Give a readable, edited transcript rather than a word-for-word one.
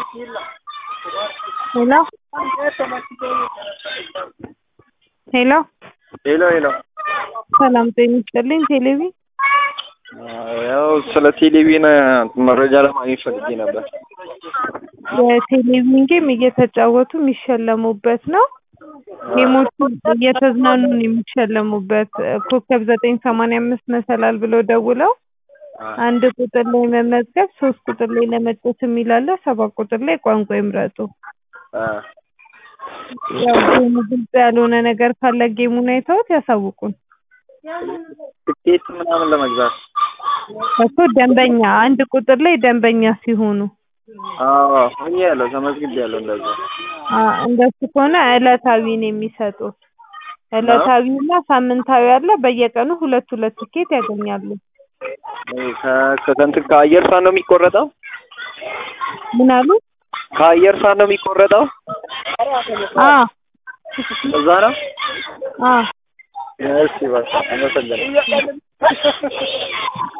Hello. Hello. ሄሎ ሰላም ጤና ይስጥልኝ። ቴሌቪ ያው ስለ ቴሌቪዥን መረጃ ለማግኘት ፈልጌ ነበር። የቴሌቪዥን ጌም እየተጫወቱ የሚሸለሙበት ነው። ጌሞቹ እየተዝናኑ ነው የሚሸለሙበት። ኮከብ 985 መሰላል ብሎ ደውለው አንድ ቁጥር ላይ መመዝገብ፣ 3 ቁጥር ላይ ለመጫወት የሚላለ፣ 7 ቁጥር ላይ ቋንቋ ይምረጡ። ያው ጌሙ ግልጽ ያልሆነ ነገር ካለ ጌሙን አይተውት ያሳውቁን። ትኬት ምናምን ለመግዛት እኮ ደንበኛ አንድ ቁጥር ላይ ደንበኛ ሲሆኑ ሆኜ ያለው ተመዝግቤያለሁ። እንደሱ ከሆነ ዕለታዊ ነው የሚሰጡት። ዕለታዊና ሳምንታዊ አለ። በየቀኑ ሁለት ትኬት ያገኛሉ። ከአየር ሰዓት ነው የሚቆረጠው? ምን አሉ? ከአየር ሰዓት ነው የሚቆረጠው? እዛ ነው። እሺ በቃ አመሰግናለሁ።